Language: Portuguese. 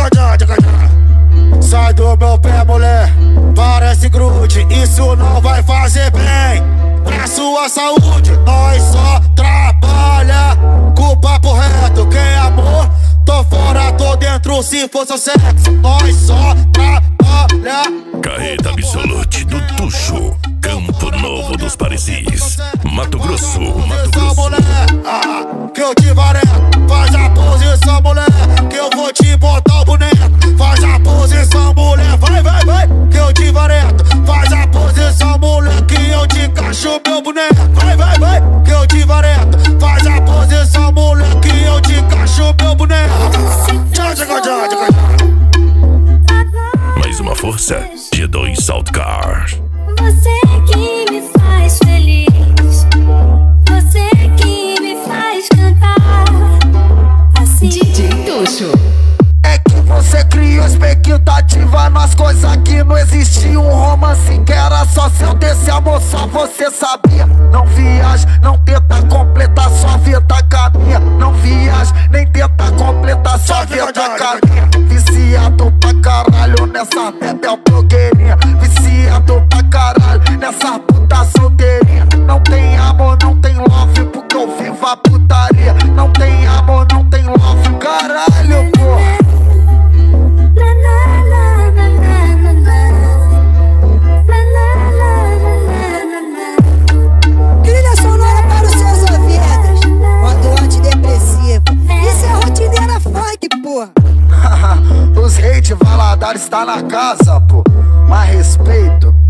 Sai do meu pé, mulher, parece grude. Isso não vai fazer bem pra sua saúde. Nós só trabalha com o papo reto. Quem é amor, tô fora, tô dentro. Se for seu sexo, nós só trabalha. Carreta Absolute do Tuxo, Campo Novo dos Parecis, Mato Grosso, Mato Grosso. Mulher, que eu te vareto. Faz a posição, mulher, que eu vou te botar o boneco. Faz a posição, mulher, vai, vai, vai, que eu te vareto. Faz a posição, mulher, que eu te encaixo meu boneco. Vai, vai, vai, que eu te vareto. Faz a posição, mulher, que eu te encaixo meu boneco. Mais uma força, G2 Salt Car. Você que me faz feliz, você que me faz cantar assim. DJ Tuxo. É que você criou expectativa nas coisas que não existia. Um romance que era só se eu desse amor, só você sabia. Não viaja, não tenta completar sua vida com a minha. Não viaja, nem tenta completar sua vida com a minha. Viciado pra caralho nessa bebel blogueirinha. Viciado pra caralho nessa puta solteirinha. Não tem amor, não tem love, porque eu vivo a putaria. Não tem amor, não tem love, caralho, porra. Trilha sonora para os seus ouvidos. Modo antidepressivo. Isso é rotineira funk, porra. Os reis de Valadares tá na casa, pô. Mais respeito.